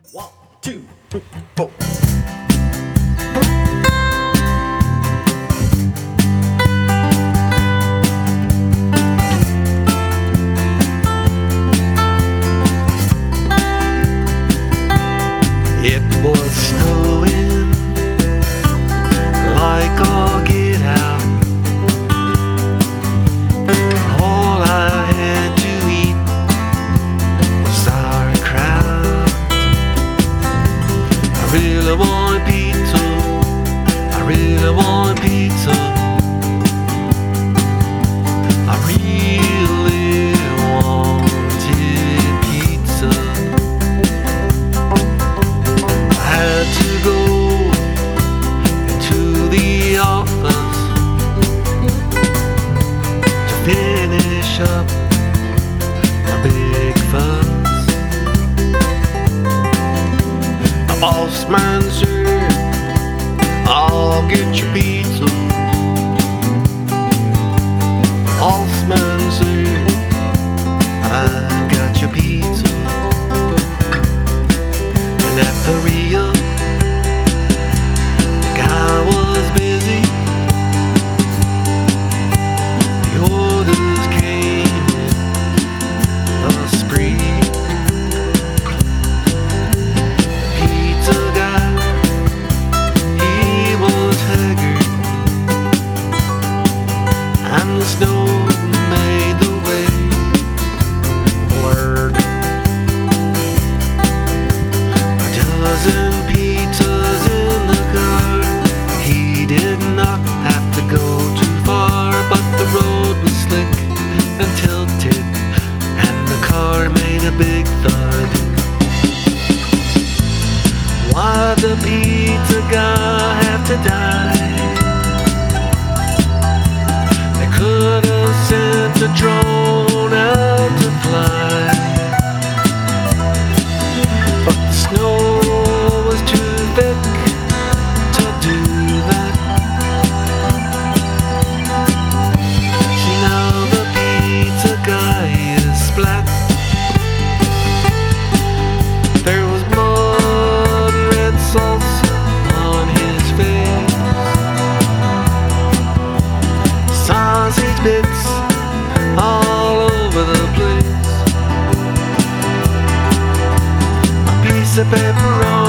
One, two, three, four. It was snowing like all get out. All I had to eat was sauerkraut. I really want pizza. I really want pizza. I really wanted pizza. I had to go into the office to finish up my big fuss. The boss man said, I'll get your pizza. The boss man said, I got your pizza. And at the Rio, the guy was busy. The orders came in a spree. The pizza guy, he was haggard, and the snow made the way blurred. A dozen pizzas in the car. He did not have to go too far, but the road was slick and tilted, and the car made a big thud. Why'd the pizza guy have to die? They could have sent a drone out to fly, but the snow was too thick to do that. See, now the pizza guy is splat. There was mud and red salsa on his face, sausage bits all over the place, a piece of pepperoni